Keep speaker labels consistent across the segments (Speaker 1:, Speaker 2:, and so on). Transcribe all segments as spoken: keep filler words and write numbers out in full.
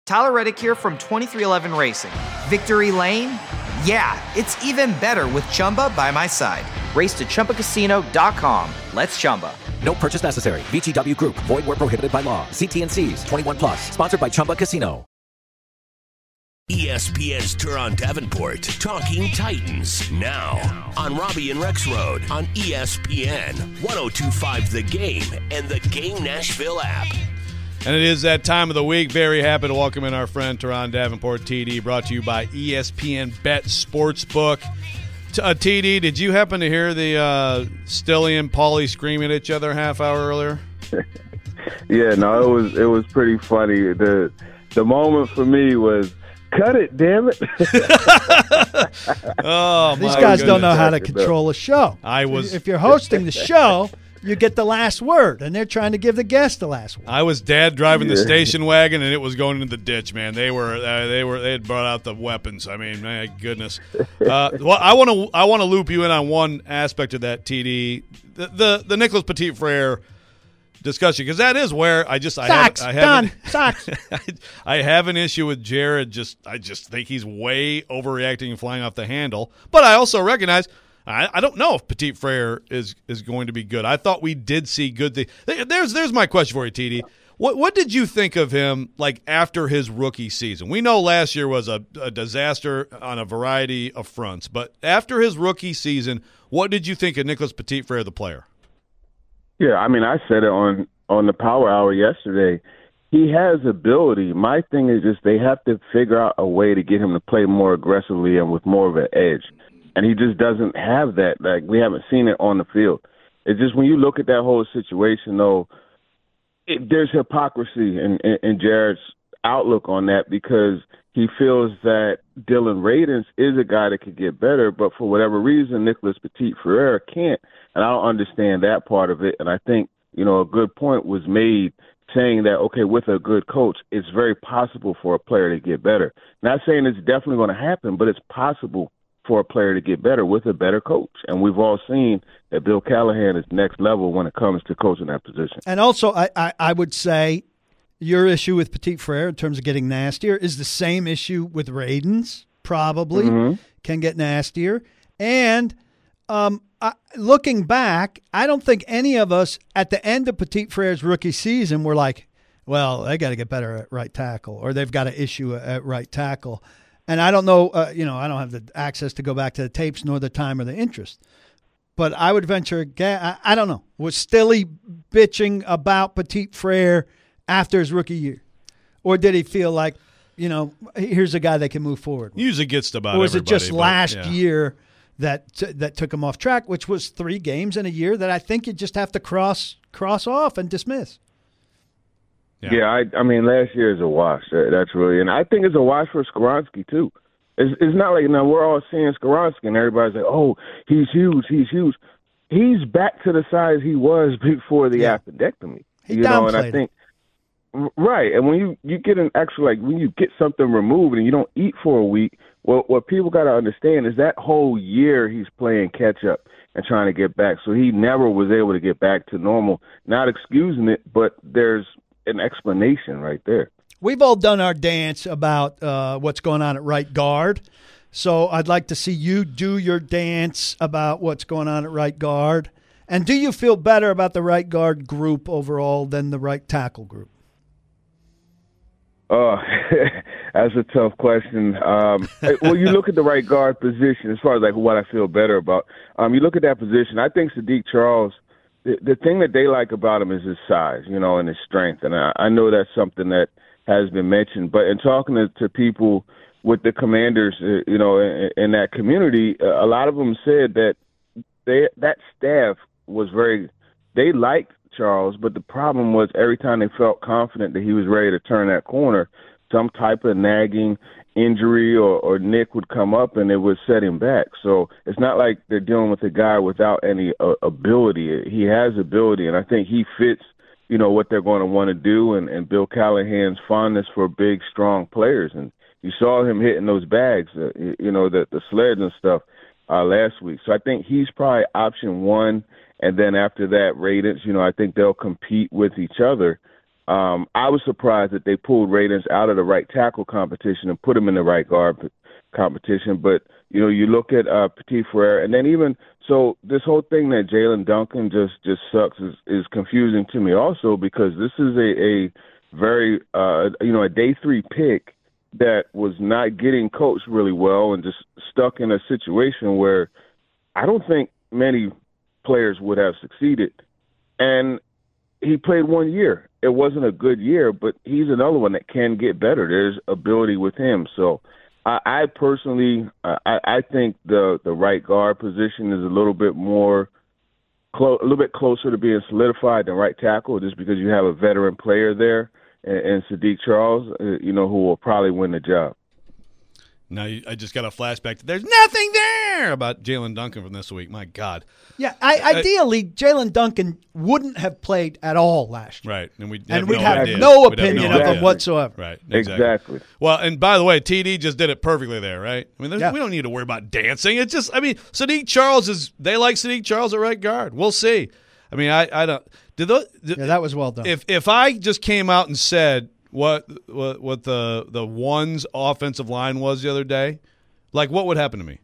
Speaker 1: Tyler Reddick here from twenty-three eleven Racing. Victory Lane? Yeah, it's even better with Chumba by my side. Race to Chumba Casino dot com. Let's Chumba.
Speaker 2: No purchase necessary. V G W Group. Void where prohibited by law. See T and C's. twenty-one plus. Sponsored by Chumba Casino.
Speaker 3: E S P N's Turon Davenport, Talking Titans, now on Robbie and Rex Road on E S P N, one oh two point five The Game, and the Game Nashville app.
Speaker 4: And it is that time of the week. Very happy to welcome in our friend Turon Davenport, T D, brought to you by E S P N Bet Sportsbook. T- uh, T D, did you happen to hear the uh, Stilly and Paulie screaming at each other a half hour earlier?
Speaker 5: Yeah, no, it was it was pretty funny. The the moment for me was, cut it, damn it.
Speaker 4: Oh,
Speaker 6: These
Speaker 4: my
Speaker 6: guys
Speaker 4: goodness.
Speaker 6: don't know how to control a show.
Speaker 4: I was
Speaker 6: If you're hosting the show, you get the last word, and they're trying to give the guest the last word.
Speaker 4: I was dad driving the
Speaker 5: Yeah.
Speaker 4: station wagon, and it was going into the ditch, man. They were uh, they were they had brought out the weapons. I mean, my goodness. Uh, well, I want to I want to loop you in on one aspect of that, T D, the the, the Nicholas Petit Frere discussion, because that is where I just I
Speaker 6: Socks,
Speaker 4: have I have
Speaker 6: done.
Speaker 4: an,
Speaker 6: Socks.
Speaker 4: I have an issue with Jared. Just I just think he's way overreacting and flying off the handle. But I also recognize I, I don't know if Petit Frere is is going to be good. I thought we did see good things. There's there's my question for you, T D. What what did you think of him like after his rookie season? We know last year was a, a disaster on a variety of fronts, but after his rookie season, what did you think of Nicholas Petit Frere, the player?
Speaker 5: Yeah, I mean, I said it on, on the Power Hour yesterday. He has ability. My thing is just they have to figure out a way to get him to play more aggressively and with more of an edge. And he just doesn't have that. Like, we haven't seen it on the field. It's just when you look at that whole situation, though, it, there's hypocrisy in, in, in Jared's outlook on that, because he feels that Dylan Radins is a guy that could get better, but for whatever reason, Nicholas Petit Frere can't. And I don't understand that part of it. And I think, you know, a good point was made saying that, okay, with a good coach, it's very possible for a player to get better. Not saying it's definitely going to happen, but it's possible for a player to get better with a better coach. And we've all seen that Bill Callahan is next level when it comes to coaching that position.
Speaker 6: And also, I, I, I would say your issue with Petit Frere in terms of getting nastier is the same issue with Radins, probably,
Speaker 5: Mm-hmm.
Speaker 6: can get nastier. And um, I, looking back, I don't think any of us at the end of Petit Frere's rookie season were like, well, they got to get better at right tackle, or they've got an issue at right tackle. And I don't know, uh, you know, I don't have the access to go back to the tapes nor the time or the interest. But I would venture, I, I don't know, was Stilly bitching about Petit Frere after his rookie year? Or did he feel like, you know, here's a guy that can move forward?
Speaker 4: Usually gets to about
Speaker 6: Or was it
Speaker 4: everybody,
Speaker 6: just
Speaker 4: but,
Speaker 6: last
Speaker 4: yeah.
Speaker 6: year that t- that took him off track, which was three games in a year that I think you just have to cross cross off and dismiss?
Speaker 4: Yeah.
Speaker 5: Yeah, I, I mean, last year is a wash. That- That's really, and I think it's a wash for Skoronski too. It's, it's not like, now we're all seeing Skoronski and everybody's like, oh, he's huge, he's huge. He's back to the size he was before the
Speaker 6: Yeah.
Speaker 5: appendectomy.
Speaker 6: He
Speaker 5: you know, and
Speaker 6: downplayed
Speaker 5: I think right. And when you, you get an actual, like when you get something removed and you don't eat for a week, well, what people got to understand is that whole year he's playing catch up and trying to get back. So he never was able to get back to normal. Not excusing it, but there's an explanation right there.
Speaker 6: We've all done our dance about uh, what's going on at right guard. So I'd like to see you do your dance about what's going on at right guard. And do you feel better about the right guard group overall than the right tackle group?
Speaker 5: Uh, that's a tough question. Um, well, you look at the right guard position as far as like what I feel better about. Um, you look at that position. I think Sadiq Charles, the, the thing that they like about him is his size, you know, and his strength. And I, I know that's something that has been mentioned. But in talking to, to people with the Commanders, uh, you know, in, in that community, uh, a lot of them said that they that staff was very – they liked Charles, but the problem was every time they felt confident that he was ready to turn that corner, some type of nagging injury or, or nick would come up and it would set him back. So it's not like they're dealing with a guy without any uh, ability. He has ability, and I think he fits, you know, what they're going to want to do, and, and Bill Callahan's fondness for big, strong players. And you saw him hitting those bags, uh, you know, the, the sleds and stuff uh, last week. So I think he's probably option one. And then after that, Radins, you know, I think they'll compete with each other. Um, I was surprised that they pulled Radunz out of the right tackle competition and put him in the right guard p- competition. But, you know, you look at uh, Petit Frere, and then even so this whole thing that Jalen Duncan just, just sucks is, is confusing to me also, because this is a, a very, uh, you know, a day three pick that was not getting coached really well and just stuck in a situation where I don't think many players would have succeeded. And he played one year. It wasn't a good year, but he's another one that can get better. There's ability with him. So I, I personally, uh, I, I think the, the right guard position is a little bit more, clo- a little bit closer to being solidified than right tackle, just because you have a veteran player there and, and Sadiq Charles, uh, you know, who will probably win the job.
Speaker 4: Now you, I just got a flashback to there's nothing there about Jalen Duncan from this week. My God.
Speaker 6: Yeah, I, ideally, Jalen Duncan wouldn't have played at all last year.
Speaker 4: Right, and we'd have
Speaker 6: and we'd
Speaker 4: no
Speaker 6: have
Speaker 4: idea.
Speaker 6: no
Speaker 4: We'd have
Speaker 6: opinion
Speaker 4: no
Speaker 6: of
Speaker 4: idea.
Speaker 6: him whatsoever.
Speaker 4: Right, exactly.
Speaker 5: Exactly.
Speaker 4: Well, and by the way, T D just did it perfectly there, right? I mean, there's
Speaker 6: Yeah.
Speaker 4: we don't need to worry about dancing. It's just, I mean, Sadiq Charles is. They like Sadiq Charles at right guard. We'll see. I mean, I, I don't. Did those? Did,
Speaker 6: Yeah, that was well done.
Speaker 4: If if I just came out and said what what what the the one's offensive line was the other day, like what would happen to me?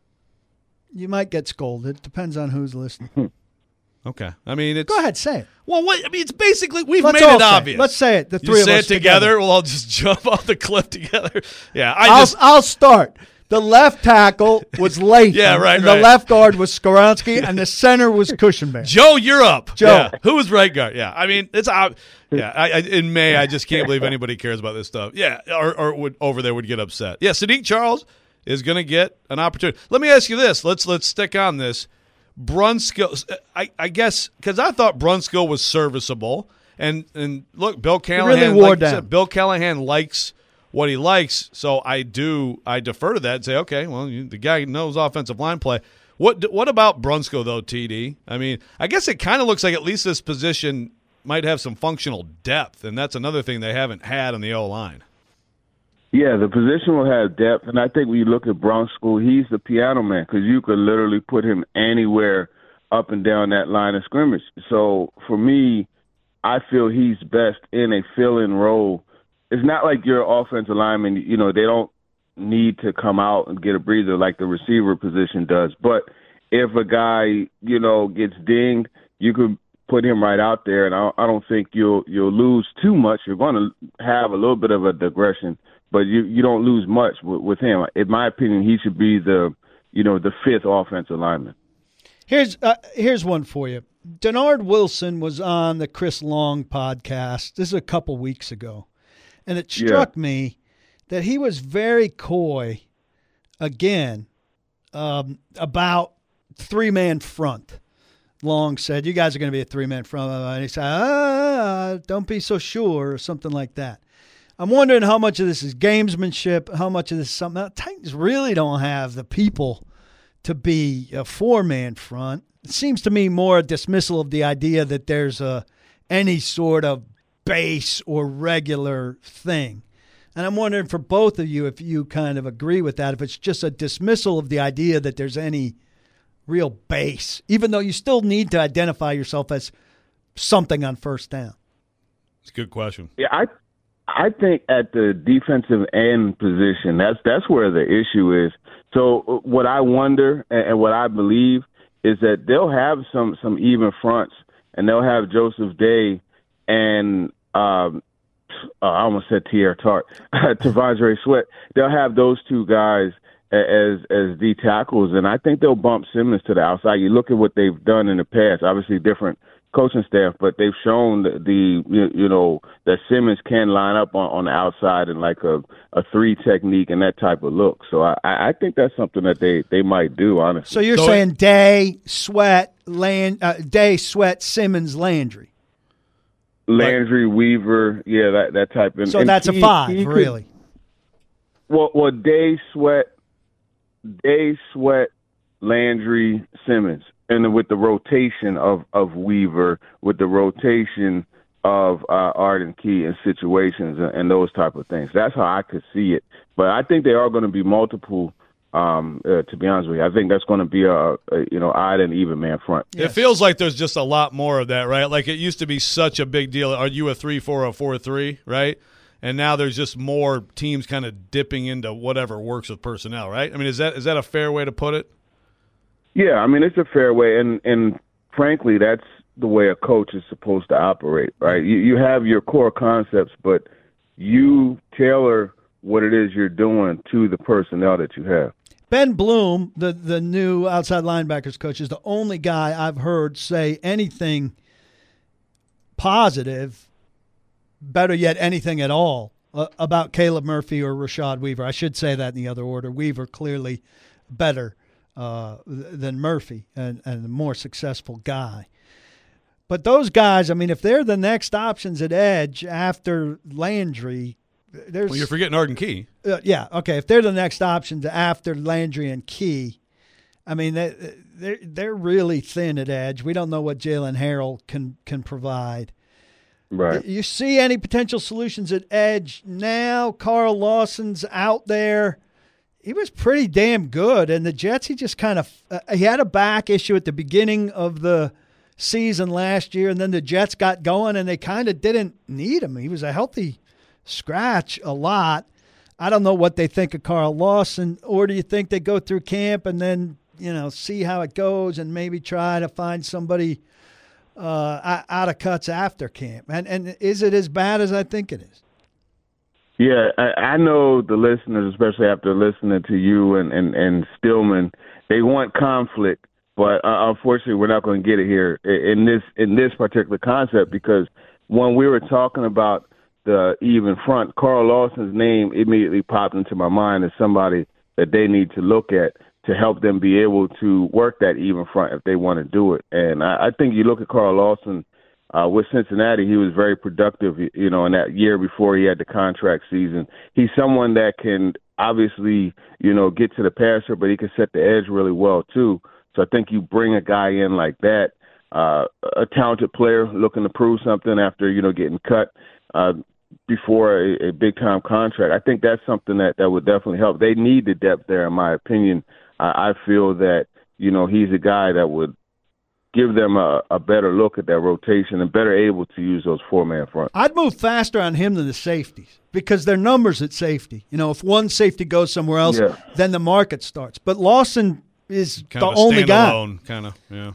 Speaker 6: You might get scolded. Depends on who's listening.
Speaker 4: Okay, I mean, it's
Speaker 6: Go ahead, say it.
Speaker 4: Well, what I mean, it's basically we've
Speaker 6: Let's
Speaker 4: made
Speaker 6: all
Speaker 4: it
Speaker 6: say it.
Speaker 4: obvious.
Speaker 6: Let's say it. The
Speaker 4: You
Speaker 6: three of
Speaker 4: say
Speaker 6: us
Speaker 4: it together. We'll all just jump off the cliff together. Yeah, I
Speaker 6: I'll,
Speaker 4: just
Speaker 6: I'll start. The left tackle was Latham.
Speaker 4: Yeah, right,
Speaker 6: and
Speaker 4: right.
Speaker 6: The left guard was Skoronski, and the center was Cushenberry.
Speaker 4: Joe, you're up.
Speaker 6: Joe.
Speaker 4: Yeah. Who was right guard? Yeah. I mean, it's ob- yeah. I, I, in May, I just can't believe anybody cares about this stuff. Yeah, or, or would over there would get upset. Yeah, Sadiq Charles is going to get an opportunity. Let me ask you this. Let's let's stick on this. Brunskill, I, I guess, because I thought Brunskill was serviceable, and and look, Bill Callahan,
Speaker 6: really wore
Speaker 4: like you
Speaker 6: down.
Speaker 4: said, Bill Callahan likes what he likes, so I do I defer to that and say, okay, well, you, the guy knows offensive line play. What what about Brunskill though, T D? I mean, I guess it kind of looks like at least this position might have some functional depth, and that's another thing they haven't had on the O line.
Speaker 5: Yeah, the position will have depth, and I think when you look at Brunskill, he's the piano man, because you could literally put him anywhere up and down that line of scrimmage. So for me, I feel he's best in a fill-in role. It's not like your offensive lineman, you know, they don't need to come out and get a breather like the receiver position does. But if a guy, you know, gets dinged, you could put him right out there, and I, I don't think you'll you'll lose too much. You're going to have a little bit of a digression, but you, you don't lose much with, with him. In my opinion, he should be the, you know, the fifth offensive lineman.
Speaker 6: Here's uh, here's one for you. Denard Wilson was on the Chris Long podcast. This is a couple weeks ago, and it struck
Speaker 5: Yeah.
Speaker 6: me that he was very coy again um, about three-man front. Long said, you guys are going to be a three-man front. And he said, ah, don't be so sure, or something like that. I'm wondering how much of this is gamesmanship, how much of this is something else. Titans really don't have the people to be a four-man front. It seems to me more a dismissal of the idea that there's a any sort of base or regular thing. And I'm wondering for both of you if you kind of agree with that, if it's just a dismissal of the idea that there's any real base, even though you still need to identify yourself as something on first down.
Speaker 4: It's a good question.
Speaker 5: Yeah, I I think at the defensive end position, that's that's where the issue is. So what I wonder and, and what I believe is that they'll have some some even fronts, and they'll have Joseph Day and um, uh, I almost said Tierre Tart, T'Vondre Sweat. They'll have those two guys as as D tackles, and I think they'll bump Simmons to the outside. You look at what they've done in the past, obviously different coaching staff, but they've shown the, the you know that Simmons can line up on, on the outside in like a, a three technique and that type of look. So I, I think that's something that they, they might do, honestly.
Speaker 6: So you're
Speaker 4: So
Speaker 6: saying Day, Sweat, Land, uh, Day, Sweat, Simmons, Landry.
Speaker 5: Landry, Weaver, yeah, that that type. And,
Speaker 6: So
Speaker 5: and
Speaker 6: that's a
Speaker 5: he-
Speaker 6: five,
Speaker 5: he could-
Speaker 6: really.
Speaker 5: Well, well, Day, Sweat, Day, Sweat, Landry, Simmons. And then with the rotation of, of Weaver, with the rotation of uh, Arden Key in situations and, and those type of things. That's how I could see it. But I think they are going to be multiple Um, uh, to be honest with you, I think that's going to be a, a you know odd and even man front.
Speaker 4: Yes. It feels like there's just a lot more of that, right? Like it used to be such a big deal. Are you a three four or a four three, right? And now there's just more teams kind of dipping into whatever works with personnel, right? I mean, is that is that a fair way to put it?
Speaker 5: Yeah, I mean it's a fair way, and and frankly, that's the way a coach is supposed to operate, right? You you have your core concepts, but you tailor what it is you're doing to the personnel that you have.
Speaker 6: Ben Bloom, the, the new outside linebackers coach, is the only guy I've heard say anything positive, better yet, anything at all, uh, about Caleb Murphy or Rashad Weaver. I should say that in the other order. Weaver clearly better uh, than Murphy and, and a more successful guy. But those guys, I mean, if they're the next options at edge after Landry, there's
Speaker 4: well, you're forgetting Arden Key.
Speaker 6: Uh, yeah, okay. If they're the next options after Landry and Key, I mean, they, they're they're really thin at edge. We don't know what Jalen Harrell can can provide.
Speaker 5: Right.
Speaker 6: You see any potential solutions at edge now? Carl Lawson's out there. He was pretty damn good, and the Jets, he just kind of uh, he had a back issue at the beginning of the season last year, and then the Jets got going, and they kind of didn't need him. He was a healthy scratch a lot. I don't know what they think of Carl Lawson, or do you think they go through camp and then, you know, see how it goes and maybe try to find somebody uh, out of cuts after camp? And and is it as bad as I think it is?
Speaker 5: Yeah, I, I know the listeners, especially after listening to you and, and, and Stillman, they want conflict, but uh, unfortunately we're not going to get it here in this in this particular concept, because when we were talking about the even front, Carl Lawson's name immediately popped into my mind as somebody that they need to look at to help them be able to work that even front if they want to do it. And I, I think you look at Carl Lawson uh, with Cincinnati, he was very productive, you know, in that year before he had the contract season. He's someone that can obviously, you know, get to the passer, but he can set the edge really well too. So I think you bring a guy in like that, uh, a talented player looking to prove something after, you know, getting cut, uh, before a, a big-time contract. I think that's something that, that would definitely help. They need the depth there, in my opinion. I, I feel that, you know, he's a guy that would give them a, a better look at that rotation and better able to use those four-man fronts.
Speaker 6: I'd move faster on him than the safeties because their numbers at safety. You know, if one safety goes somewhere else, yeah. then the market starts. But Lawson is
Speaker 4: kind
Speaker 6: the
Speaker 4: of a
Speaker 6: only guy.
Speaker 4: Kind of, yeah.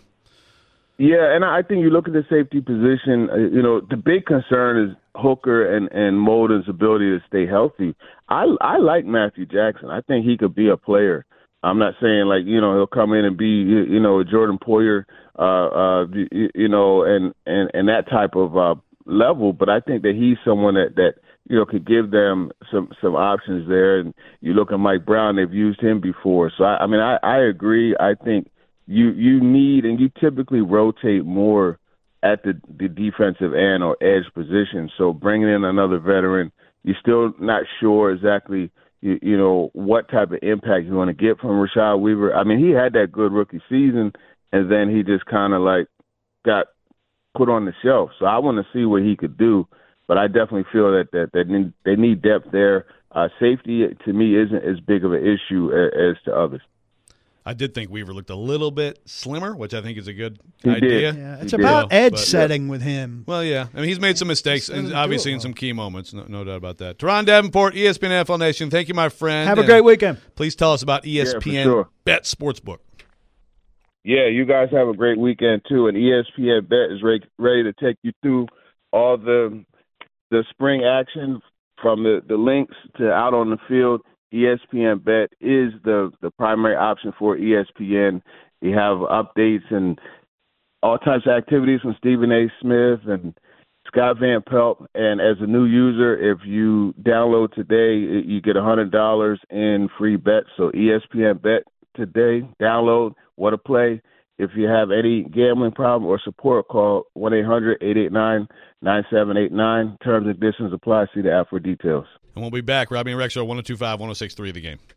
Speaker 5: Yeah, and I think you look at the safety position, uh, you know, the big concern is Hooker and, and Molden's ability to stay healthy. I, I like Matthew Jackson. I think he could be a player. I'm not saying, like, you know, he'll come in and be, you know, a Jordan Poyer, uh, uh, you, you know, and, and, and that type of uh, level, but I think that he's someone that, that you know, could give them some, some options there. And you look at Mike Brown, they've used him before. So, I, I mean, I, I agree. I think You you need and you typically rotate more at the, the defensive end or edge position. So bringing in another veteran, you're still not sure exactly, you, you know, what type of impact you want to get from Rashad Weaver. I mean, he had that good rookie season, and then he just kind of like got put on the shelf. So I want to see what he could do, but I definitely feel that that, that need, they need depth there. Uh, safety, to me, isn't as big of an issue as, as to others.
Speaker 4: I did think Weaver looked a little bit slimmer, which I think is a good
Speaker 5: he
Speaker 4: idea.
Speaker 6: Yeah, it's
Speaker 5: he
Speaker 6: about
Speaker 5: did.
Speaker 6: edge
Speaker 4: But,
Speaker 6: setting with him.
Speaker 4: Well, yeah. I mean, he's made some mistakes, and
Speaker 6: do
Speaker 4: obviously
Speaker 6: it
Speaker 4: in
Speaker 6: well.
Speaker 4: some key moments. No, no doubt about that. Teron Davenport, E S P N N F L Nation. Thank you, my friend.
Speaker 6: Have a
Speaker 4: And
Speaker 6: great weekend.
Speaker 4: Please tell us about E S P N
Speaker 5: Yeah, for sure.
Speaker 4: Bet Sportsbook.
Speaker 5: Yeah, you guys have a great weekend too, and E S P N Bet is ready, ready to take you through all the the spring action from the, the links to out on the field. E S P N Bet is the, the primary option for E S P N. You have updates and all types of activities from Stephen A. Smith and Scott Van Pelt. And as a new user, if you download today, you get one hundred dollars in free bets. So E S P N Bet today, download, what a play. If you have any gambling problem or support, call one eight hundred eight eight nine nine seven eight nine. Terms and conditions apply. See the app for details.
Speaker 4: And we'll be back. Robbie and Rex Show, one oh two point five, one oh six point three The Game.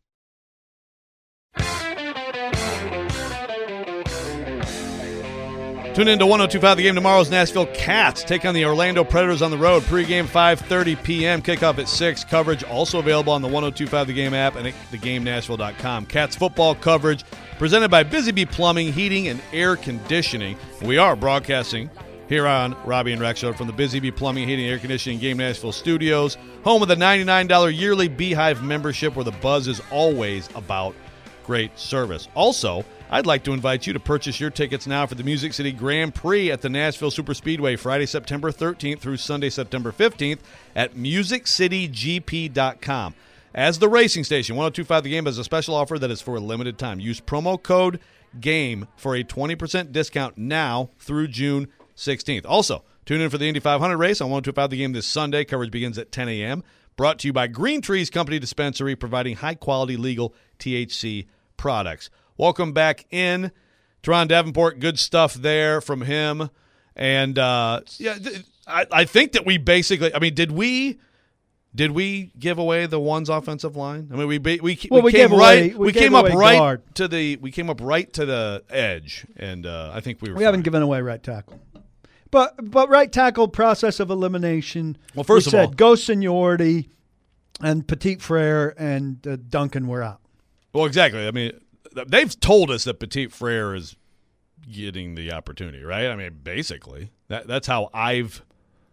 Speaker 4: Tune in to one oh two point five The Game. Tomorrow's Nashville Cats take on the Orlando Predators on the road. Pre-game five thirty p.m. Kickoff at six. Coverage also available on the one oh two point five The Game app and at the game nashville dot com. Cats football coverage presented by Busy Bee Plumbing, Heating, and Air Conditioning. We are broadcasting here on Robbie and Rex Show from the Busy Bee Plumbing, Heating, and Air Conditioning Game Nashville studios, home of the ninety-nine dollars yearly Beehive membership where the buzz is always about great service. Also, I'd like to invite you to purchase your tickets now for the Music City Grand Prix at the Nashville Superspeedway Friday, September thirteenth through Sunday, September fifteenth at music city g p dot com. As the racing station, one oh two point five The Game has a special offer that is for a limited time. Use promo code GAME for a twenty percent discount now through June sixteenth. Also, tune in for the Indy five hundred race on one oh two point five The Game this Sunday. Coverage begins at ten a.m. Brought to you by Green Trees Company Dispensary, providing high-quality legal T H C products. Welcome back in. Teron Davenport, good stuff there from him. And, uh, yeah, th- I, I think that we basically – I mean, did we did we give away the one's offensive line? I mean, we we, we,
Speaker 6: well, we
Speaker 4: came
Speaker 6: gave
Speaker 4: right
Speaker 6: away, we
Speaker 4: we
Speaker 6: gave
Speaker 4: came up
Speaker 6: away
Speaker 4: right
Speaker 6: guard.
Speaker 4: to the we came up right to the edge, and uh, I think we were
Speaker 6: We
Speaker 4: fine.
Speaker 6: haven't given away right tackle. But but right tackle process of elimination.
Speaker 4: Well, first
Speaker 6: we
Speaker 4: of
Speaker 6: said
Speaker 4: all-
Speaker 6: go Seniority and Petit Frere and uh, Duncan were out.
Speaker 4: Well, exactly. I mean, they've told us that Petit Frere is getting the opportunity, right? I mean, basically, that that's how I've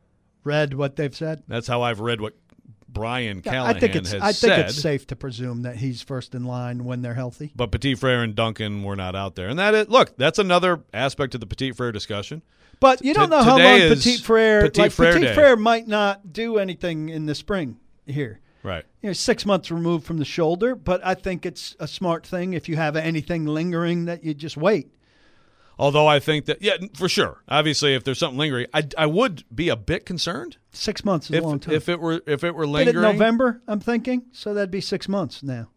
Speaker 6: Read what they've said.
Speaker 4: that's how I've read what Brian
Speaker 6: Yeah,
Speaker 4: Callahan
Speaker 6: I think it's
Speaker 4: has
Speaker 6: I think
Speaker 4: said.
Speaker 6: it's safe to presume that he's first in line when they're healthy.
Speaker 4: But Petit Frere and Duncan were not out there, and that is, look, that's another aspect of the Petit Frere discussion.
Speaker 6: But you don't
Speaker 4: T-
Speaker 6: know how
Speaker 4: today
Speaker 6: long
Speaker 4: is
Speaker 6: Petit Frere
Speaker 4: Petit
Speaker 6: like
Speaker 4: Frere
Speaker 6: Petit
Speaker 4: Day.
Speaker 6: Frere might not do anything in the spring here.
Speaker 4: Right.
Speaker 6: You know, six months removed from the shoulder, but I think it's a smart thing if you have anything lingering that you just wait.
Speaker 4: Although I think that, yeah, for sure. Obviously, if there's something lingering, I, I would be a bit concerned
Speaker 6: Six months is
Speaker 4: if
Speaker 6: a long time.
Speaker 4: if it were if it were
Speaker 6: Did it
Speaker 4: lingering.
Speaker 6: November, I'm thinking, so that'd be six months now.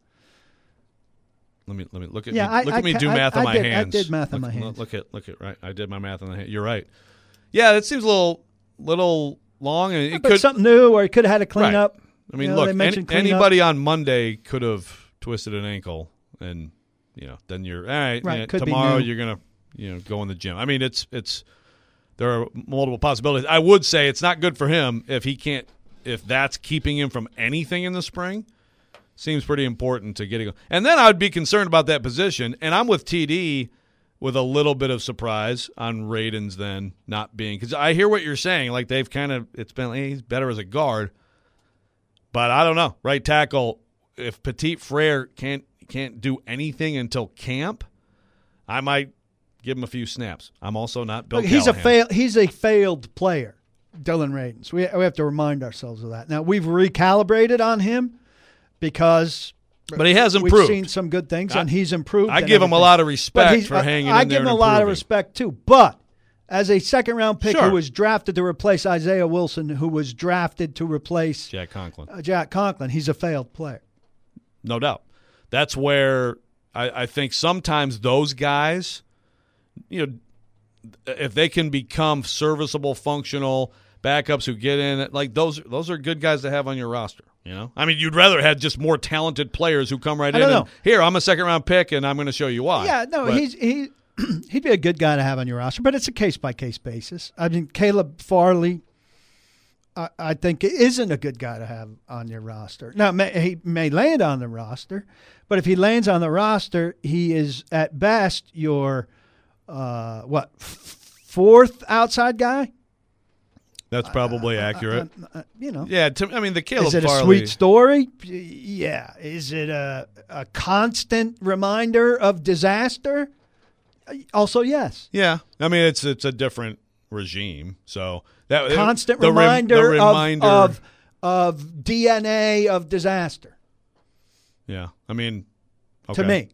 Speaker 4: Let me let me look at
Speaker 6: Yeah,
Speaker 4: me,
Speaker 6: I-
Speaker 4: look
Speaker 6: I
Speaker 4: at me
Speaker 6: ca-
Speaker 4: do
Speaker 6: I-
Speaker 4: math
Speaker 6: I
Speaker 4: on my
Speaker 6: did- I
Speaker 4: hands.
Speaker 6: did math on
Speaker 4: look,
Speaker 6: my hands.
Speaker 4: Look at look at right. I did my math on the hand. You're right. Yeah, it seems a little little long, and it
Speaker 6: But
Speaker 4: could.
Speaker 6: something new, or he could have had a cleanup.
Speaker 4: I mean,
Speaker 6: You know,
Speaker 4: look,
Speaker 6: they
Speaker 4: any,
Speaker 6: mentioned cleanup.
Speaker 4: anybody on Monday could have twisted an ankle, and you know, then you're all right.
Speaker 6: Right,
Speaker 4: yeah,
Speaker 6: could be
Speaker 4: tomorrow
Speaker 6: new.
Speaker 4: you're gonna you know go in the gym. I mean, it's it's there are multiple possibilities. I would say it's not good for him if he can't if that's keeping him from anything in the spring. Seems pretty important to getting. And then I would be concerned about that position. And I'm with T D with a little bit of surprise on Radens then not being, because I hear what you're saying. Like they've kind of, it's been, hey, he's better as a guard. But I don't know. Right tackle, if Petit Frere can't can't do anything until camp, I might give him a few snaps. I'm also not Bill
Speaker 6: Look, he's a
Speaker 4: Callahan.
Speaker 6: fail. He's a failed player, Dylan Radens. We we have to remind ourselves of that. Now we've recalibrated on him because,
Speaker 4: But he has
Speaker 6: we've
Speaker 4: improved.
Speaker 6: seen some good things,
Speaker 4: I-
Speaker 6: and he's improved.
Speaker 4: I
Speaker 6: and
Speaker 4: give him a
Speaker 6: everything.
Speaker 4: lot of
Speaker 6: But
Speaker 4: respect
Speaker 6: he's-
Speaker 4: for
Speaker 6: I-
Speaker 4: hanging
Speaker 6: I
Speaker 4: in there
Speaker 6: give him
Speaker 4: and
Speaker 6: a lot of
Speaker 4: improving.
Speaker 6: respect too. But as a second round pick
Speaker 4: Sure.
Speaker 6: who was drafted to replace Isaiah Wilson, who was drafted to replace
Speaker 4: Jack Conklin.
Speaker 6: uh, Jack Conklin, he's a failed player.
Speaker 4: No doubt. That's where I, I think sometimes those guys, you know, if they can become serviceable, functional backups who get in, like those, those are good guys to have on your roster. You know, I mean, you'd rather have just more talented players who come right
Speaker 6: I
Speaker 4: in.
Speaker 6: don't
Speaker 4: And,
Speaker 6: know.
Speaker 4: Here, I'm a second round pick, and I'm going to show you why.
Speaker 6: Yeah, no,
Speaker 4: But-
Speaker 6: he's he he'd be a good guy to have on your roster, but it's a case by case basis. I mean, Caleb Farley, I, I think isn't a good guy to have on your roster. Now, may, he may land on the roster, but if he lands on the roster, he is at best your uh, what f- fourth outside guy.
Speaker 4: That's probably accurate.
Speaker 6: Uh, uh, you know,
Speaker 4: yeah, to, I mean the Caleb
Speaker 6: is it a
Speaker 4: Farley.
Speaker 6: sweet story? Yeah. Is it a a constant reminder of disaster? Also, yes.
Speaker 4: Yeah, I mean it's it's a different regime, so that
Speaker 6: Constant
Speaker 4: the rem- the
Speaker 6: reminder,
Speaker 4: reminder
Speaker 6: of, of of D N A of disaster
Speaker 4: yeah, I mean okay.
Speaker 6: to me.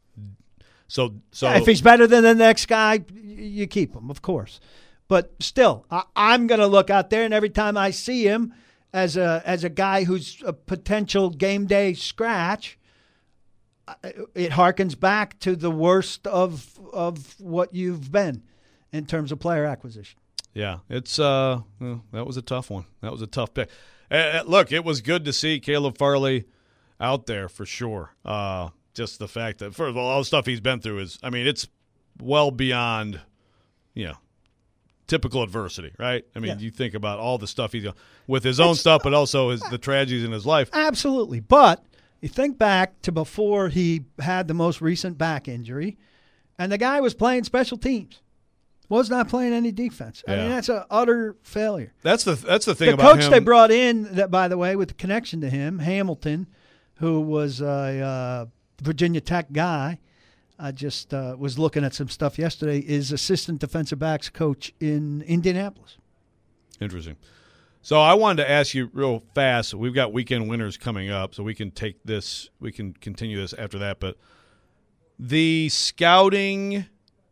Speaker 4: So so
Speaker 6: Yeah, if he's better than the next guy, y- you keep him, of course. But still, I, I'm going to look out there, and every time I see him as a as a guy who's a potential game day scratch, I- it harkens back to the worst of of what you've been in terms of player acquisition.
Speaker 4: Yeah, it's uh, well, that was a tough one. That was a tough pick. Uh, look, it was good to see Caleb Farley out there for sure. Uh, just the fact that, first of all, all the stuff he's been through is, I mean, it's well beyond, you know, typical adversity, right? I mean,
Speaker 6: Yeah.
Speaker 4: you think about all the stuff he's with his own stuff, but also his, the tragedies in his life.
Speaker 6: Absolutely. But you think back to before he had the most recent back injury, and the guy was playing special teams, was not playing any defense. I
Speaker 4: Yeah.
Speaker 6: mean, that's an utter failure.
Speaker 4: That's the that's the thing
Speaker 6: The
Speaker 4: about
Speaker 6: coach
Speaker 4: him.
Speaker 6: they brought in, that by the way, with the connection to him, Hamilton, who was a uh, Virginia Tech guy, I just uh, was looking at some stuff yesterday, is assistant defensive backs coach in Indianapolis.
Speaker 4: Interesting. So I wanted to ask you real fast. We've got weekend winners coming up, so we can take this. We can continue this after that. But the scouting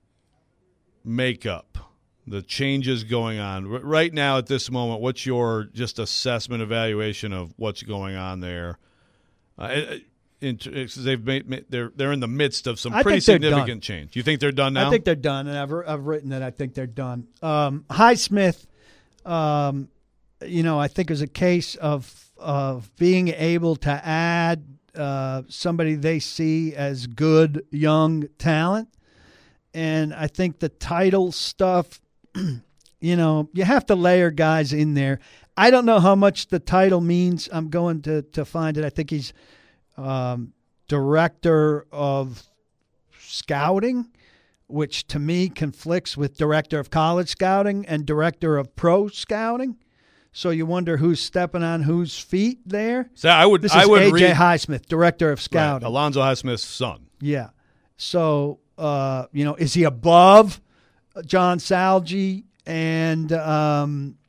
Speaker 4: makeup, the changes going on R- right now at this moment. What's your just assessment, evaluation of what's going on there? Uh, it, it, it's, they've made, they're they're in the midst of some
Speaker 6: I
Speaker 4: pretty
Speaker 6: think they're
Speaker 4: significant
Speaker 6: done.
Speaker 4: change. You think they're done now?
Speaker 6: I think they're done, and I've, I've written that I think they're done. Um, Highsmith, um, you know, I think is a case of of being able to add uh, somebody they see as good young talent, and I think the title stuff, you know, you have to layer guys in there. I don't know how much the title means. I'm going to, to find it. I think he's um, director of scouting, which to me conflicts with director of college scouting and director of pro scouting. So you wonder who's stepping on whose feet there.
Speaker 4: So I would
Speaker 6: This
Speaker 4: I
Speaker 6: is
Speaker 4: would
Speaker 6: A J
Speaker 4: read
Speaker 6: Highsmith, director of
Speaker 4: right,
Speaker 6: scouting.
Speaker 4: Alonzo Highsmith's son.
Speaker 6: Yeah. So, uh, you know, is he above John Salgi and, um,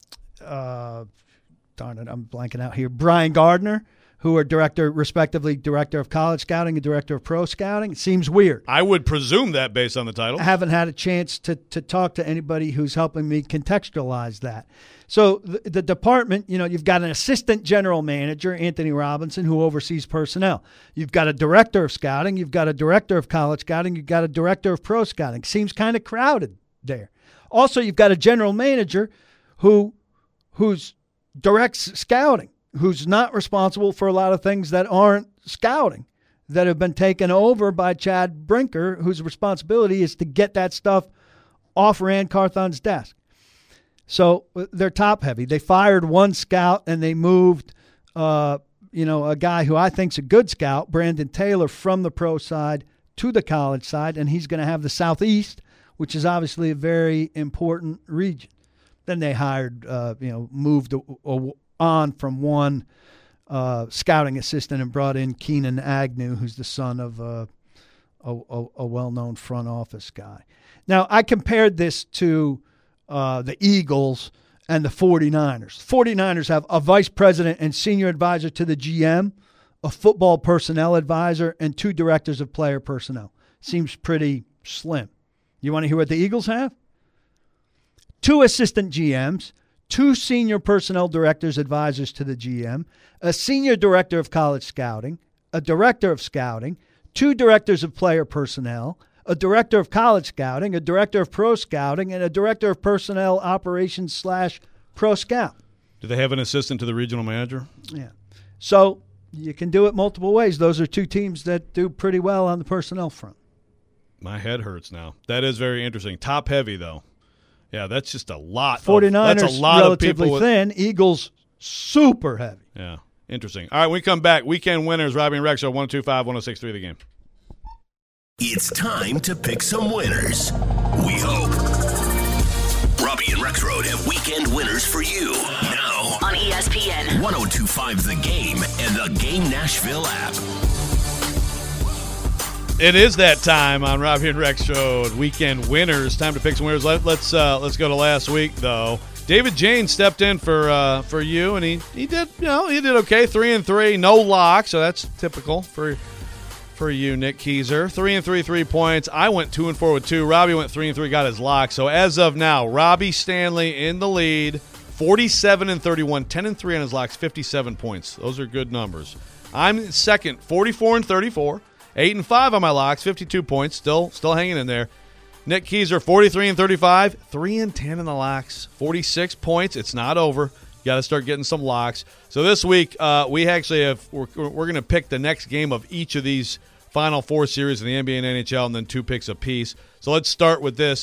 Speaker 6: uh, darn it, I'm blanking out here, Brian Gardner, who are director, respectively, director of college scouting and director of pro scouting? It seems weird.
Speaker 4: I would presume that based on the title.
Speaker 6: I haven't had a chance to, to talk to anybody who's helping me contextualize that. So the, the department, you know, you've got an assistant general manager, Anthony Robinson, who oversees personnel. You've got a director of scouting. You've got a director of college scouting. You've got a director of pro scouting. Seems kind of crowded there. Also, you've got a general manager who who's directs scouting, who's not responsible for a lot of things that aren't scouting, that have been taken over by Chad Brinker, whose responsibility is to get that stuff off Rand Carthon's desk. So they're top heavy. They fired one scout and they moved, uh, you know, a guy who I think's a good scout, Brandon Taylor, from the pro side to the college side, and he's going to have the Southeast, which is obviously a very important region. Then they hired, uh, you know, moved on from one uh, scouting assistant and brought in Keenan Agnew, who's the son of uh, a, a, a well-known front office guy. Now, I compared this to uh, the Eagles and the 49ers. 49ers have a vice president and senior advisor to the G M, a football personnel advisor, and two directors of player personnel. Seems pretty slim. You want to hear what the Eagles have? Two assistant G Ms, two senior personnel directors, advisors to the G M, a senior director of college scouting, a director of scouting, two directors of player personnel, a director of college scouting, a director of pro scouting, and a director of personnel operations slash pro scout.
Speaker 4: Do they have an assistant to the regional manager?
Speaker 6: Yeah. So you can do it multiple ways. Those are two teams that do pretty well on the personnel front.
Speaker 4: My head hurts now. That is very interesting. Top heavy, though. Yeah, that's just a lot.
Speaker 6: 49ers,
Speaker 4: of, that's a lot
Speaker 6: relatively
Speaker 4: of people with,
Speaker 6: thin. Eagles, super heavy.
Speaker 4: Yeah, interesting. All right, when we come back, weekend winners, Robbie and Rex, are one two five, one oh six three the game.
Speaker 3: It's time to pick some winners. We hope. Robbie and Rexroad have weekend winners for you. Now
Speaker 7: on E S P N,
Speaker 3: one oh two point five The Game and the Game Nashville app.
Speaker 4: It is that time on Robbie and Rexroad. Weekend winners. Time to pick some winners. Let, let's uh, let's go to last week though. David Jane stepped in for uh, for you, and he, he did you know he did okay. Three and three, no lock, so that's typical for. For you, Nick Keyser. Three and three, three points. I went two and four with two. Robbie went three and three, got his lock. So as of now, Robbie Stanley in the lead, forty-seven and thirty-one, ten and three on his locks, fifty-seven points. Those are good numbers. I'm second, forty-four and thirty-four, eight and five on my locks, fifty-two points. Still, still hanging in there. Nick Keyser, forty-three and thirty-five, three and ten in the locks, forty-six points. It's not over. You got to start getting some locks. So this week, uh, we actually have we're, we're going to pick the next game of each of these Final Four series in the N B A and N H L, and then two picks apiece. So let's start with this.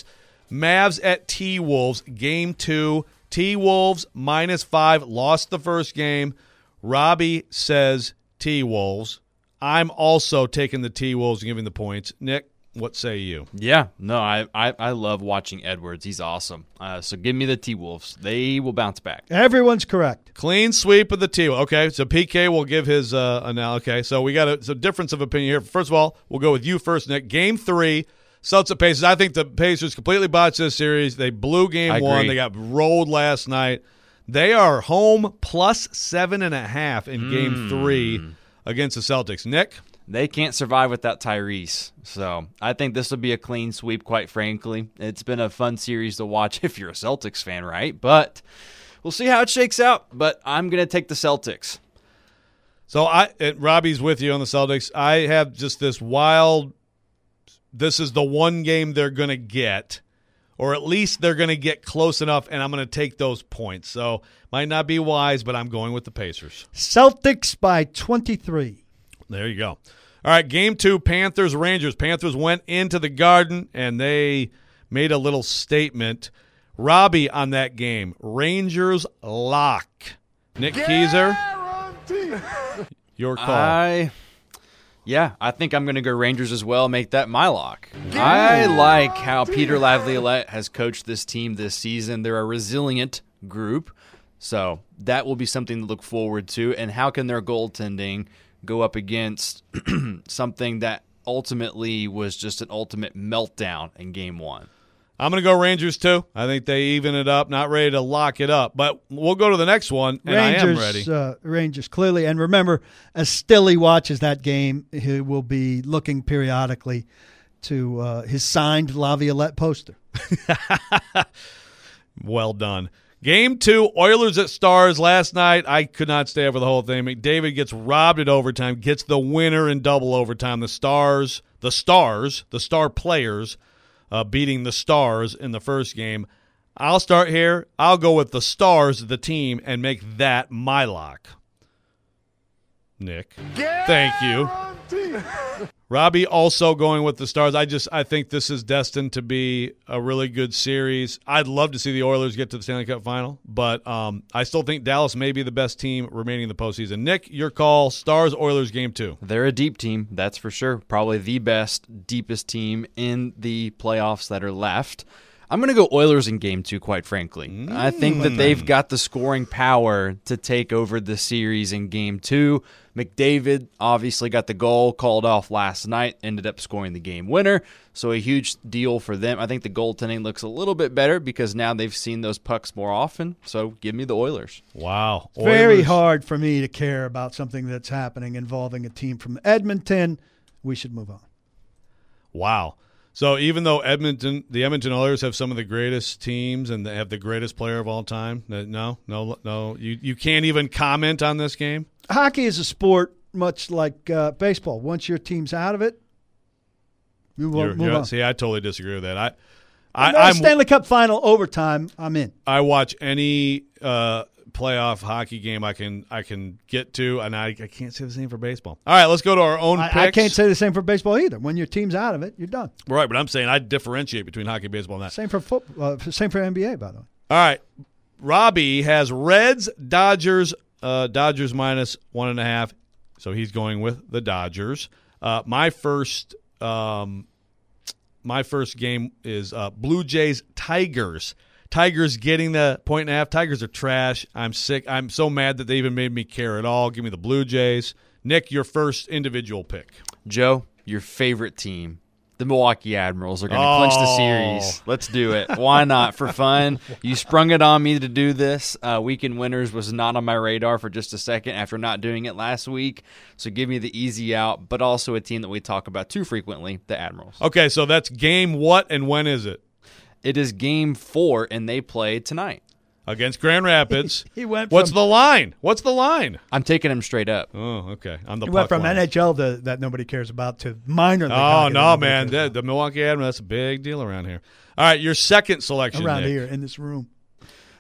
Speaker 4: Mavs at T-Wolves, game two. T-Wolves minus five, lost the first game. Robbie says T-Wolves. I'm also taking the T-Wolves and giving the points. Nick, what say you?
Speaker 7: Yeah, no, I, I, I love watching Edwards. He's awesome. Uh, so give me the T-Wolves. They will bounce back.
Speaker 6: Everyone's correct.
Speaker 4: Clean sweep of the T. Okay, so P K will give his uh, analogy. Okay, so we got a, so difference of opinion here. First of all, we'll go with you first, Nick. Game three, Celtics at Pacers. I think the Pacers completely botched this series. They blew game
Speaker 7: I
Speaker 4: one.
Speaker 7: agree.
Speaker 4: They got rolled last night. They are home plus seven and a half in game
Speaker 7: Mm.
Speaker 4: three against the Celtics. Nick?
Speaker 7: They can't survive without Tyrese. So I think this will be a clean sweep, quite frankly. It's been a fun series to watch if you're a Celtics fan, right? But we'll see how it shakes out. But I'm going to take the Celtics.
Speaker 4: So I, it, Robbie's with you on the Celtics. I have just this wild, this is the one game they're going to get, or at least they're going to get close enough, and I'm going to take those points. So might not be wise, but I'm going with the Pacers.
Speaker 6: Celtics by twenty-three.
Speaker 4: There you go. All right, game two, Panthers-Rangers. Panthers went into the Garden, and they made a little statement. Robbie on that game, Rangers lock. Nick Keyser, your call.
Speaker 7: I, yeah, I think I'm going to go Rangers as well, make that my lock. I like how Peter Laviolette has coached this team this season. They're a resilient group, so that will be something to look forward to. And how can their goaltending go up against something that ultimately was just an ultimate meltdown in game one?
Speaker 4: I'm going to go Rangers, too. I think they even it up. Not ready to lock it up. But we'll go to the next one, and
Speaker 6: Rangers,
Speaker 4: I am ready.
Speaker 6: Uh, Rangers, clearly. And remember, as Stilly watches that game, he will be looking periodically to uh, his signed Laviolette poster.
Speaker 4: Well done. Game two, Oilers at Stars last night. I could not stay over the whole thing. McDavid gets robbed at overtime, gets the winner in double overtime. The Stars, the Stars, the star players uh, beating the Stars in the first game. I'll start here. I'll go with the Stars, the team, and make that my lock. Nick, thank you. Robbie also going with the Stars. I just I think this is destined to be a really good series. I'd love to see the Oilers get to the Stanley Cup final, but um, I still think Dallas may be the best team remaining in the postseason. Nick, your call. Stars Oilers game two.
Speaker 7: They're a deep team, that's for sure. Probably the best, deepest team in the playoffs that are left. I'm going to go Oilers in game two, quite frankly. Mm. I think that they've got the scoring power to take over the series in game two. McDavid obviously got the goal called off last night, ended up scoring the game winner, so a huge deal for them. I think the goaltending looks a little bit better because now they've seen those pucks more often, so give me the Oilers.
Speaker 4: Wow.
Speaker 6: It's very
Speaker 4: Oilers.
Speaker 6: hard for me to care about something that's happening involving a team from Edmonton. We should move on.
Speaker 4: Wow. So even though Edmonton, the Edmonton Oilers have some of the greatest teams and they have the greatest player of all time, no, no, no, you you can't even comment on this game?
Speaker 6: Hockey is a sport much like uh, baseball. Once your team's out of it, we will
Speaker 4: You're,
Speaker 6: move
Speaker 4: you're,
Speaker 6: on.
Speaker 4: See, I totally disagree with that. I, I,
Speaker 6: No,
Speaker 4: I'm,
Speaker 6: Stanley Cup final overtime, I'm in.
Speaker 4: I watch any uh, playoff hockey game I can I can get to, and I, I can't say the same for baseball. All right, let's go to our own
Speaker 6: I,
Speaker 4: picks.
Speaker 6: I can't say the same for baseball either. When your team's out of it, you're done.
Speaker 4: Right, but I'm saying I differentiate between hockey, baseball, and that.
Speaker 6: Same for football. Uh, same for N B A, by the way.
Speaker 4: All right, Robbie has Reds, Dodgers, uh, Dodgers minus one and a half, so he's going with the Dodgers. Uh, my first, um, my first game is uh, Blue Jays, Tigers. Tigers getting the point and a half. Tigers are trash. I'm sick. I'm so mad that they even made me care at all. Give me the Blue Jays. Nick, your first individual pick.
Speaker 7: Joe, your favorite team, the Milwaukee Admirals, are going to oh. clinch the series. Let's do it. Why not? For fun. You sprung it on me to do this. Uh, weekend winners was not on my radar for just a second after not doing it last week. So give me the easy out, but also a team that we talk about too frequently, the Admirals.
Speaker 4: Okay, so that's game what and when is it?
Speaker 7: It is game four, and they play tonight.
Speaker 4: Against Grand Rapids.
Speaker 6: He went
Speaker 4: What's
Speaker 6: from,
Speaker 4: the line? What's the line?
Speaker 7: I'm taking him straight up.
Speaker 4: Oh, okay. On the
Speaker 6: he
Speaker 4: puck
Speaker 6: went from
Speaker 4: line.
Speaker 6: N H L to that nobody cares about to minor league.
Speaker 4: Oh, no, man. The, the Milwaukee Admirals, that's a big deal around here. All right, your second selection,
Speaker 6: Around
Speaker 4: Nick.
Speaker 6: here in this room.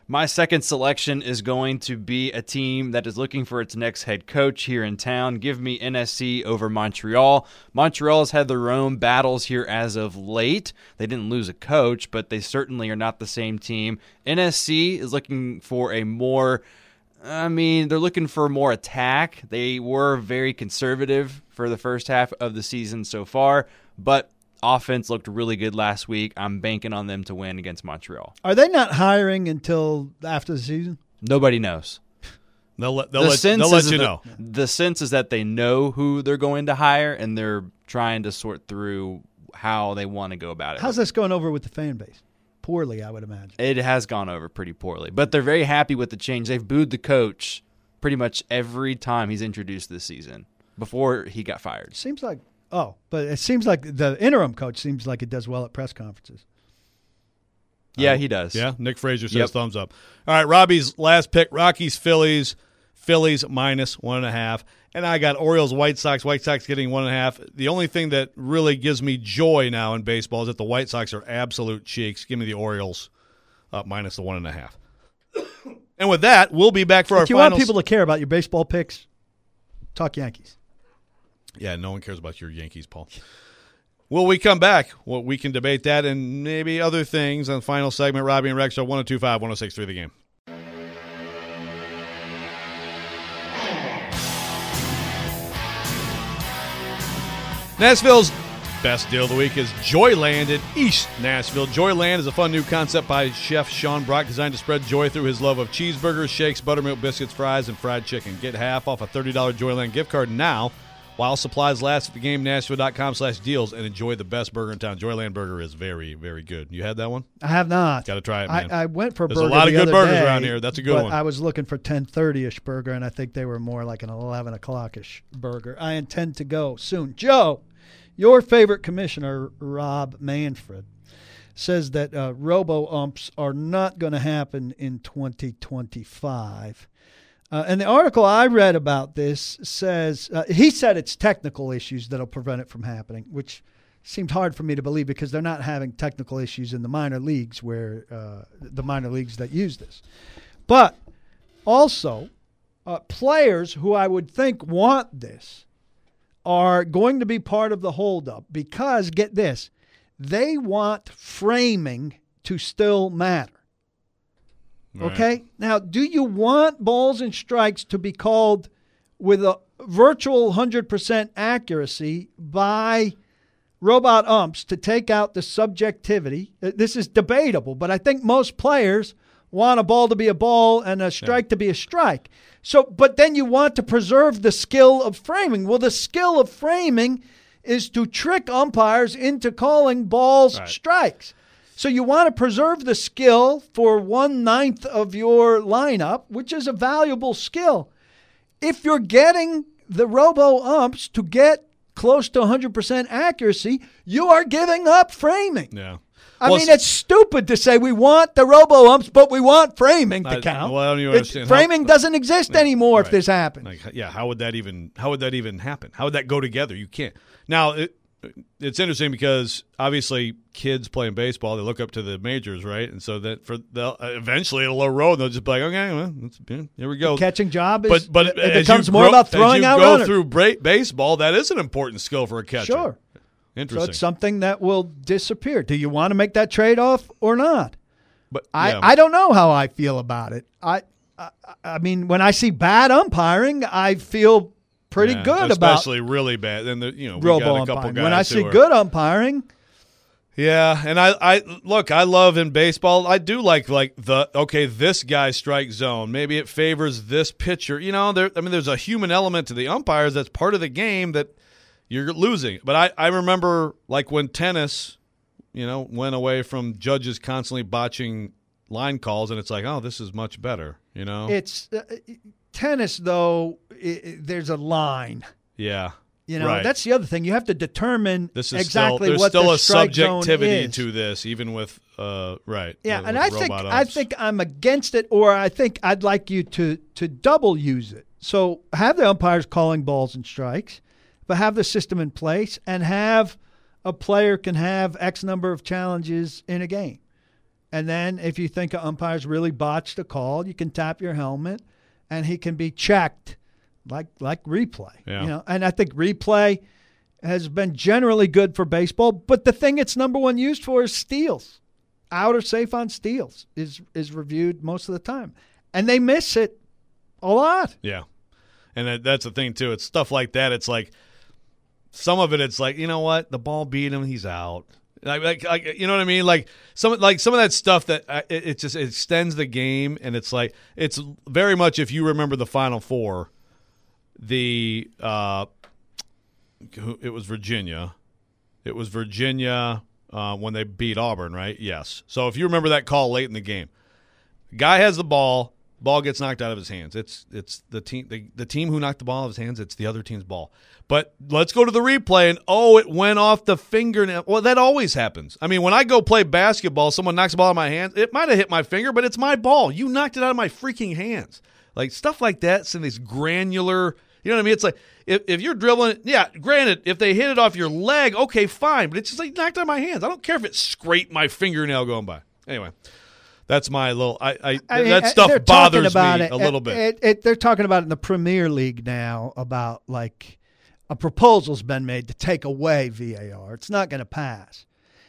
Speaker 7: My second selection is going to be a team that is looking for its next head coach here in town. Give me N S C over Montreal. Montreal has had their own battles here as of late. They didn't lose a coach, but they certainly are not the same team. N S C is looking for a more, I mean, they're looking for more attack. They were very conservative for the first half of the season so far, but offense looked really good last week. I'm banking on them to win against Montreal.
Speaker 6: Are they not hiring until after the season?
Speaker 7: Nobody knows.
Speaker 4: They'll let, they'll
Speaker 7: The
Speaker 4: let,
Speaker 7: sense
Speaker 4: they'll let
Speaker 7: is
Speaker 4: you
Speaker 7: that-
Speaker 4: know.
Speaker 7: The sense is that they know who they're going to hire, and they're trying to sort through how they want to go about it.
Speaker 6: How's this going over with the fan base? Poorly, I would imagine.
Speaker 7: It has gone over pretty poorly, but they're very happy with the change. They've booed the coach pretty much every time he's introduced this season before he got fired.
Speaker 6: Seems like oh, but it seems like the interim coach seems like it does well at press conferences.
Speaker 7: Yeah, he does.
Speaker 4: Yeah, Nick Frazier says
Speaker 7: Yep.
Speaker 4: thumbs up. All right, Robbie's last pick, Rockies, Phillies. Phillies minus one and a half. And I got Orioles, White Sox. White Sox getting one and a half. The only thing that really gives me joy now in baseball is that the White Sox are absolute cheeks. Give me the Orioles uh, minus the one and a half. And with that, we'll be back for
Speaker 6: If
Speaker 4: our
Speaker 6: you
Speaker 4: finals.
Speaker 6: want people to care about your baseball picks, talk Yankees.
Speaker 4: Yeah, no one cares about your Yankees, Paul. Will we come back? Well, we can debate that and maybe other things on the final segment. Robbie and Rex are one oh two five, one oh six three The Game. Nashville's best deal of the week is Joyland at East Nashville. Joyland is a fun new concept by Chef Sean Brock designed to spread joy through his love of cheeseburgers, shakes, buttermilk biscuits, fries, and fried chicken. Get half off a thirty dollars Joyland gift card now while supplies last at the game, Nashville.com slash deals, and enjoy the best burger in town. Joyland Burger is very, very good. You had that one?
Speaker 6: I have not.
Speaker 4: Got to try it, man.
Speaker 6: I, I went for a
Speaker 4: There's a
Speaker 6: burger
Speaker 4: lot of
Speaker 6: the
Speaker 4: good
Speaker 6: other
Speaker 4: burgers
Speaker 6: day,
Speaker 4: around here. That's a good
Speaker 6: but
Speaker 4: one.
Speaker 6: I was looking for ten thirty-ish burger, and I think they were more like an eleven o'clock-ish burger. I intend to go soon. Joe, your favorite commissioner, Rob Manfred, says that uh, robo-umps are not going to happen in twenty twenty-five. Uh, and the article I read about this says, uh, he said it's technical issues that'll prevent it from happening, which seemed hard for me to believe because they're not having technical issues in the minor leagues where uh, the minor leagues that use this. But also, uh, players who I would think want this are going to be part of the holdup because, get this, they want framing to still matter.
Speaker 4: Right.
Speaker 6: Okay? Now, do you want balls and strikes to be called with a virtual one hundred percent accuracy by robot umps to take out the subjectivity? This is debatable, but I think most players want a ball to be a ball and a strike yeah. to be a strike. So, but then you want to preserve the skill of framing. Well, the skill of framing is to trick umpires into calling balls
Speaker 4: right.
Speaker 6: strikes. So you want to preserve the skill for one-ninth of your lineup, which is a valuable skill. If you're getting the robo-umps to get close to one hundred percent accuracy, you are giving up framing.
Speaker 4: Yeah.
Speaker 6: I
Speaker 4: well,
Speaker 6: mean, it's stupid to say we want the robo-umps, but we want framing to
Speaker 4: I,
Speaker 6: count.
Speaker 4: Well, I don't even
Speaker 6: It,
Speaker 4: understand.
Speaker 6: framing
Speaker 4: how,
Speaker 6: doesn't exist
Speaker 4: yeah,
Speaker 6: anymore
Speaker 4: right.
Speaker 6: if this happens.
Speaker 4: Like, yeah, how would that even? How would that even happen? How would that go together? You can't. Now, it, it's interesting because obviously kids playing baseball, they look up to the majors, right? And so that for they'll eventually it'll roll, and they'll just be like, okay, well, let's, yeah, here we go.
Speaker 6: The catching job is,
Speaker 4: but but
Speaker 6: it
Speaker 4: as
Speaker 6: becomes
Speaker 4: you
Speaker 6: more
Speaker 4: grow,
Speaker 6: about throwing
Speaker 4: as you
Speaker 6: out
Speaker 4: go
Speaker 6: runners.
Speaker 4: through bra- baseball, that is an important skill for a catcher.
Speaker 6: Sure.
Speaker 4: Interesting.
Speaker 6: So it's something that will disappear. Do you want to make that trade-off or not?
Speaker 4: But
Speaker 6: I,
Speaker 4: yeah.
Speaker 6: I don't know how I feel about it. I, I I mean, when I see bad umpiring, I feel pretty
Speaker 4: yeah,
Speaker 6: good about
Speaker 4: especially really bad. Then the you know we
Speaker 6: robo
Speaker 4: got a couple
Speaker 6: umpiring.
Speaker 4: guys
Speaker 6: When I
Speaker 4: who
Speaker 6: see
Speaker 4: are,
Speaker 6: good umpiring,
Speaker 4: yeah, and I, I look, I love in baseball. I do like like the okay, this guy's strike zone. Maybe it favors this pitcher. You know, there. I mean, there's a human element to the umpires that's part of the game that you're losing. But I, I remember like when tennis, you know, went away from judges constantly botching line calls, and it's like, oh, this is much better. You know,
Speaker 6: it's uh, tennis though. It, it, there's a line.
Speaker 4: Yeah.
Speaker 6: You know,
Speaker 4: right.
Speaker 6: that's the other thing. You have to determine
Speaker 4: this is
Speaker 6: exactly
Speaker 4: still, there's
Speaker 6: what
Speaker 4: still
Speaker 6: the
Speaker 4: a
Speaker 6: strike
Speaker 4: subjectivity
Speaker 6: zone is.
Speaker 4: to this, even with uh, right.
Speaker 6: Yeah,
Speaker 4: with,
Speaker 6: and
Speaker 4: with
Speaker 6: I think
Speaker 4: robot
Speaker 6: I
Speaker 4: umps.
Speaker 6: think I'm against it, or I think I'd like you to to double use it. So have the umpires calling balls and strikes, but have the system in place, and have a player can have X number of challenges in a game. And then if you think an umpire's really botched a call, you can tap your helmet, and he can be checked like like replay.
Speaker 4: Yeah.
Speaker 6: You know, and I think replay has been generally good for baseball, but the thing it's number one used for is steals. Out or safe on steals is is reviewed most of the time. And they miss it a lot.
Speaker 4: Yeah. And that, that's the thing, too. It's stuff like that. It's like some of it, it's like, you know what? The ball beat him. He's out. Like, like, like, you know what I mean? Like some, like some of that stuff that uh, it, it just it extends the game, and it's like it's very much, if you remember the Final Four, the uh, it was Virginia, it was Virginia uh, when they beat Auburn, right? Yes. So if you remember that call late in the game, guy has the ball, ball gets knocked out of his hands. It's it's the team the, the team who knocked the ball out of his hands. It's the other team's ball. But let's go to the replay, and, oh, it went off the fingernail. Well, that always happens. I mean, when I go play basketball, someone knocks the ball out of my hands. It might have hit my finger, but it's my ball. You knocked it out of my freaking hands. Like, stuff like that, it's in these granular, you know what I mean? It's like, if, if you're dribbling, yeah, granted, if they hit it off your leg, okay, fine. But it's just like knocked out of my hands. I don't care if it scraped my fingernail going by. Anyway. That's my little. I, I,
Speaker 6: I mean,
Speaker 4: that stuff bothers
Speaker 6: about
Speaker 4: me
Speaker 6: it,
Speaker 4: a little
Speaker 6: it,
Speaker 4: bit.
Speaker 6: It, it, they're talking about it in the Premier League now about like a proposal's been made to take away V A R. It's not going to pass.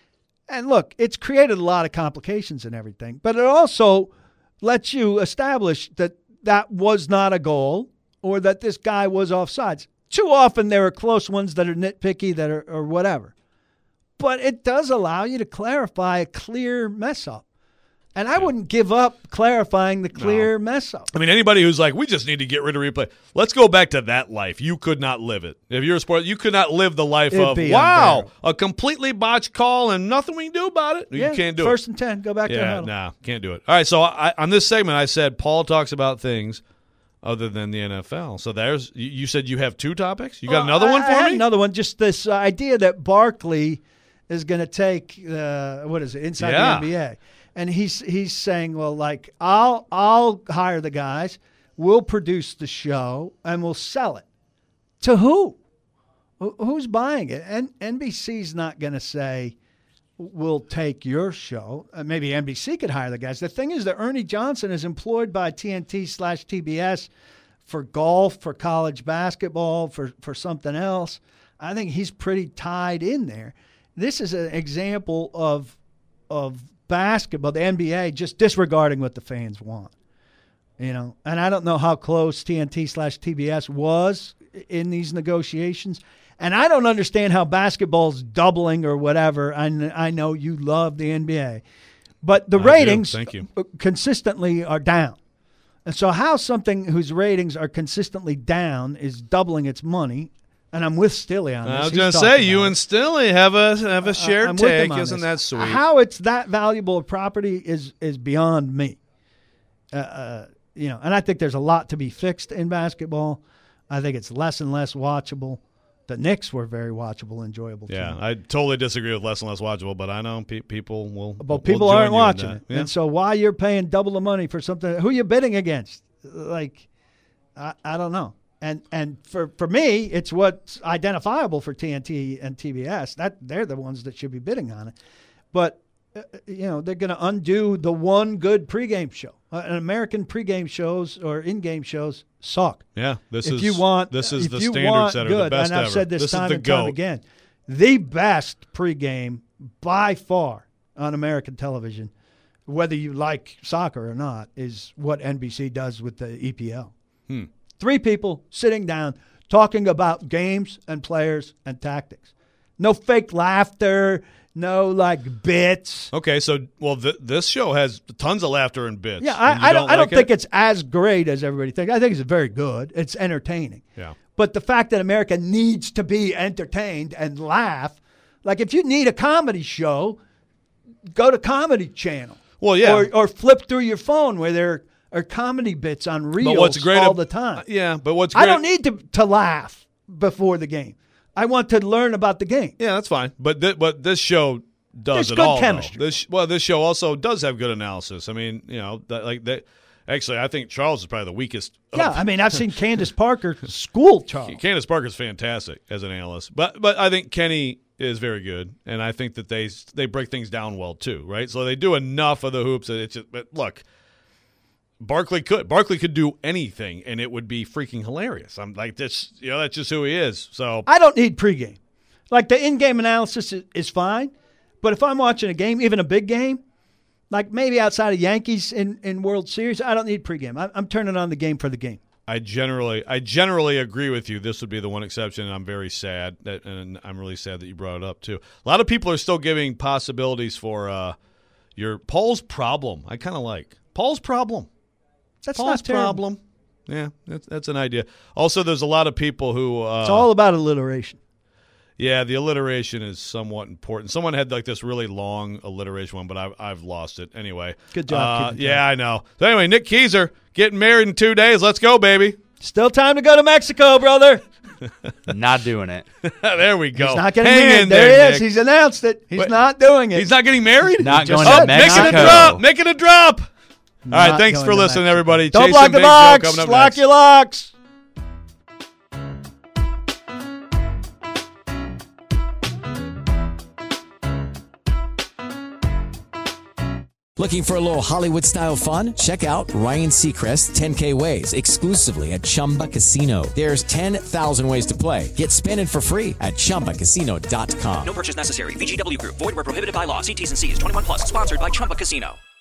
Speaker 6: And look, it's created a lot of complications and everything, but it also lets you establish that that was not a goal or that this guy was offsides. Too often there are close ones that are nitpicky that are or whatever, but it does allow you to clarify a clear mess up. And I wouldn't give up clarifying the clear no. mess up.
Speaker 4: I mean, anybody who's like, we just need to get rid of replay. Let's go back to that life. You could not live it. If you're a sport, you could not live the life
Speaker 6: It'd
Speaker 4: of,
Speaker 6: be
Speaker 4: wow,
Speaker 6: unbearable.
Speaker 4: a completely botched call and nothing we can do about it.
Speaker 6: Yeah,
Speaker 4: you can't do
Speaker 6: first
Speaker 4: it.
Speaker 6: and ten, go back to the
Speaker 4: Yeah,
Speaker 6: huddle.
Speaker 4: no, can't do it. All right, so I, on this segment, I said Paul talks about things other than the N F L. So there's, you, you said you have two topics? You got
Speaker 6: Well,
Speaker 4: another
Speaker 6: I,
Speaker 4: one for
Speaker 6: I had
Speaker 4: me?
Speaker 6: Another one, just this uh, idea that Barkley is going to take, uh, what is it, inside
Speaker 4: Yeah.
Speaker 6: the N B A. And he's he's saying, well, like, I'll I'll hire the guys, we'll produce the show, and we'll sell it. To who? Who- Who's buying it? And N B C's not going to say, we'll take your show. Uh, maybe N B C could hire the guys. The thing is that Ernie Johnson is employed by T N T slash T B S for golf, for college basketball, for, for something else. I think he's pretty tied in there. This is an example of of basketball, the N B A, just disregarding what the fans want. You know, and I don't know how close T N T slash T B S was in these negotiations. And I don't understand how basketball's doubling or whatever. I, I know you love the N B A. But the
Speaker 4: I do.
Speaker 6: ratings
Speaker 4: Thank you.
Speaker 6: consistently are down. And so how something whose ratings are consistently down is doubling its money, and I'm with Stilly on this.
Speaker 4: I was
Speaker 6: He's
Speaker 4: going to
Speaker 6: talking
Speaker 4: say, you
Speaker 6: about
Speaker 4: and
Speaker 6: it.
Speaker 4: Stilly have a have a shared
Speaker 6: I'm with him
Speaker 4: take.
Speaker 6: on
Speaker 4: Isn't
Speaker 6: this.
Speaker 4: that sweet?
Speaker 6: How it's that valuable a property is is beyond me. Uh, uh, you know, and I think there's a lot to be fixed in basketball. I think it's less and less watchable. The Knicks were very watchable, enjoyable.
Speaker 4: Yeah,
Speaker 6: team.
Speaker 4: I totally disagree with less and less watchable, but I know pe- people will.
Speaker 6: But
Speaker 4: will
Speaker 6: people
Speaker 4: join
Speaker 6: aren't
Speaker 4: you in
Speaker 6: watching
Speaker 4: that.
Speaker 6: it,
Speaker 4: Yeah.
Speaker 6: and so why you're paying double the money for something? Who you bidding against? Like, I, I don't know. And and for, for me, it's what's identifiable for T N T and T B S. That they're the ones that should be bidding on it. But uh, you know, they're going to undo the one good pregame show. Uh, and American pregame shows or in-game shows suck.
Speaker 4: Yeah, this
Speaker 6: if
Speaker 4: is
Speaker 6: you want,
Speaker 4: this is
Speaker 6: if
Speaker 4: the
Speaker 6: you
Speaker 4: standards
Speaker 6: want
Speaker 4: that are
Speaker 6: good,
Speaker 4: the best
Speaker 6: and I've
Speaker 4: ever.
Speaker 6: said this,
Speaker 4: this
Speaker 6: time
Speaker 4: is the
Speaker 6: and time
Speaker 4: GOAT.
Speaker 6: again, the best pregame by far on American television, whether you like soccer or not, is what N B C does with the E P L.
Speaker 4: Hmm.
Speaker 6: Three people sitting down talking about games and players and tactics. No fake laughter, no like bits.
Speaker 4: Okay, so well, th- this show has tons of laughter and bits.
Speaker 6: Yeah,
Speaker 4: and you
Speaker 6: I, I don't. I don't
Speaker 4: like
Speaker 6: think
Speaker 4: it?
Speaker 6: it's as great as everybody thinks. I think it's very good. It's entertaining.
Speaker 4: Yeah.
Speaker 6: But the fact that America needs to be entertained and laugh, like if you need a comedy show, go to Comedy Channel.
Speaker 4: Well, yeah.
Speaker 6: Or, or flip through your phone where there are comedy bits on reels
Speaker 4: But what's great
Speaker 6: all
Speaker 4: ab-
Speaker 6: the time.
Speaker 4: uh, yeah, but what's great?
Speaker 6: I don't need to, to laugh before the game. I want to learn about the game.
Speaker 4: Yeah, that's fine. But th- but this show does
Speaker 6: There's
Speaker 4: it
Speaker 6: good
Speaker 4: all. though.
Speaker 6: chemistry.
Speaker 4: This well, this show also does have good analysis. I mean, you know, that, like that. Actually, I think Charles is probably the weakest. of-
Speaker 6: Yeah, I mean, I've seen Candace Parker school Charles.
Speaker 4: Candace Parker's fantastic as an analyst, but but I think Kenny is very good, and I think that they they break things down well too, right? So they do enough of the hoops that it's just, but look, Barkley could Barkley could do anything, and it would be freaking hilarious. I'm like this, you know, that's just who he is. So
Speaker 6: I don't need pregame. Like the in-game analysis is, is fine, but if I'm watching a game, even a big game, like maybe outside of Yankees in, in World Series, I don't need pregame. I, I'm turning on the game for the game.
Speaker 4: I generally, I generally agree with you. This would be the one exception, and I'm very sad that, and I'm really sad that you brought it up too. A lot of people are still giving possibilities for uh, your Paul's problem. I kind of like Paul's problem.
Speaker 6: That's
Speaker 4: Paul's
Speaker 6: not terrible.
Speaker 4: problem. Yeah, that's that's an idea. Also, there's a lot of people who. Uh,
Speaker 6: It's all about alliteration.
Speaker 4: Yeah, the alliteration is somewhat important. Someone had like this really long alliteration one, but I've I've lost it anyway.
Speaker 6: Good job.
Speaker 4: Uh,
Speaker 6: keeping
Speaker 4: yeah,
Speaker 6: track.
Speaker 4: I know. So anyway, Nick Keyser getting married in two days. Let's go, baby.
Speaker 6: Still time to go to Mexico, brother.
Speaker 7: Not doing it.
Speaker 4: There we go.
Speaker 6: He's not getting
Speaker 4: Hang
Speaker 6: married.
Speaker 4: in
Speaker 6: there,
Speaker 4: there,
Speaker 6: he is.
Speaker 4: Nick.
Speaker 6: He's announced it. He's
Speaker 4: Wait,
Speaker 6: not doing it.
Speaker 4: He's not getting married?
Speaker 7: Not
Speaker 6: just
Speaker 7: going to
Speaker 6: said
Speaker 7: Mexico.
Speaker 4: Making a drop. Making a drop. All right,
Speaker 6: Not
Speaker 4: thanks
Speaker 6: going
Speaker 4: for
Speaker 6: to
Speaker 4: listening,
Speaker 6: Mexico.
Speaker 4: everybody.
Speaker 6: Don't
Speaker 4: Jason
Speaker 6: block the
Speaker 4: Big Show
Speaker 6: box.
Speaker 4: coming up
Speaker 6: Lock
Speaker 4: next.
Speaker 6: your locks.
Speaker 8: Looking for a little Hollywood-style fun? Check out Ryan Seacrest's ten K Ways exclusively at Chumba Casino. There's ten thousand ways to play. Get spinning for free at Chumba Casino dot com.
Speaker 9: No purchase necessary. V G W Group. Void where prohibited by law. See T's and C's. twenty-one plus. Sponsored by Chumba Casino.